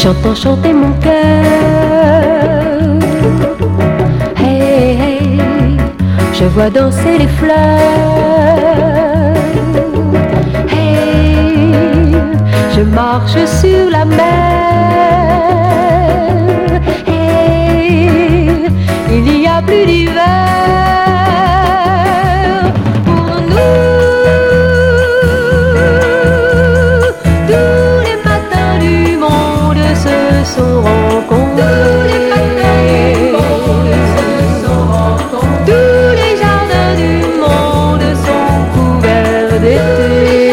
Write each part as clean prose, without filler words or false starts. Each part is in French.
Chantant, chanter mon cœur. Hey, hey, je vois danser les fleurs. Hey, je marche sur la mer. Hey, il n'y a plus d'hiver. Pour nous, tous les matins du monde se sont rencontrés. Tous les jardins du monde sont couverts d'été.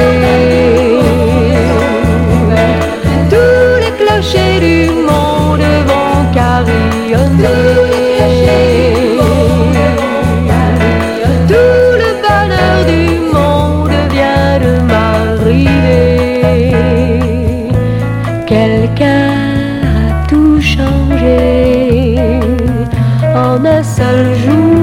Tous les clochers du monde vont carillonner. Tout le bonheur du monde vient de m'arriver. Quelqu'un a tout changé en un seul jour.